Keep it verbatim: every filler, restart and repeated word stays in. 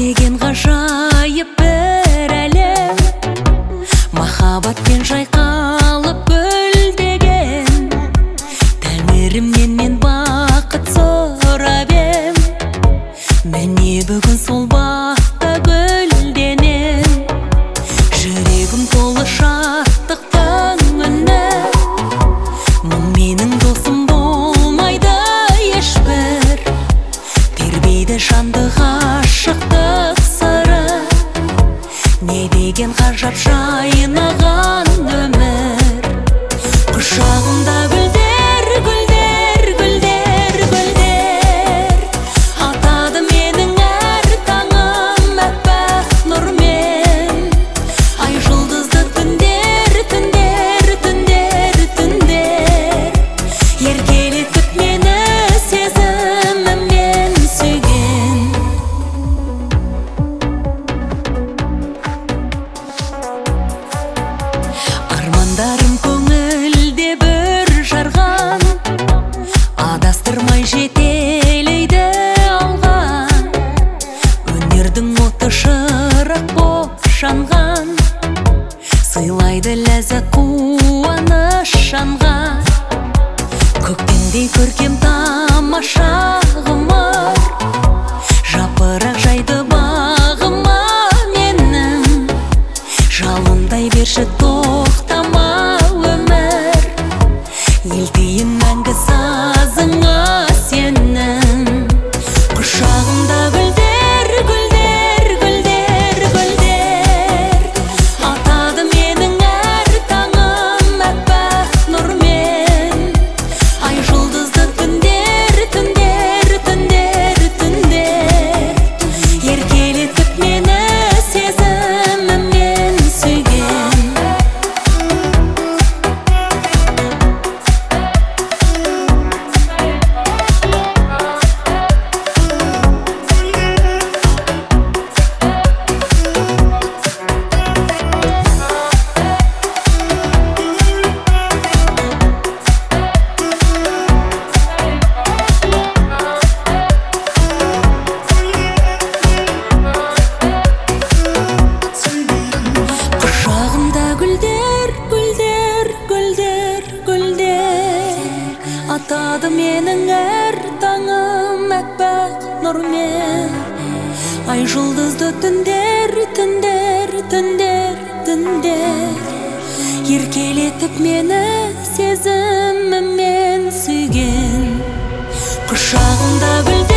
деген ғажайып бір әлем, махаббатпен жайқалып гүлдеген. Тәңірімнен мен бақыт сұрап ем, міне бүгін сол бақта гүлденем. Жүрегім толы шаттықтың үні, мұң менің досым болмайды ешбір. Тербейді жанды ғашықтық сыры, не деген ғажап жайнаған өмір. Құшағымда гүлдер, гүлдер, гүлдер, гүлдер, атады менің әр таңым әппақ нұрмен. Ай жұлдызды түндер, түндер, түндер, түндер, еркелетіп мені сезіміммен сүйген. Армандарым көңілде бір жарған, адастырмай жетелейді алға. Өнердің оты шырақ боп жанған, сыйлайды ләззат қуаныш жанға. Көктемдей көркем тамаша ғұмыр, жапырақ жайды бағыма менің. Жалындай берші тоқтама өмір, елтейін мәңгі сазыңа сенің. Құшағымда гүлдер, гүлдер, гүлдер, гүлдер, атады менің әр таңым әппақ нұрмен. Ай жұлдызды түндер, түндер, түндер, түндер, еркелетіп мені сезіміммен сүйген. Құшағымда гүлдер, гүлдер, гүлдер, гүлдер, атады менің әр таңым әппақ нұрмен. Ай жұлдызды түндер, түндер, түндер, түндер, еркелетіп мені сезіміммен сүйген. Құшағымда гүлдер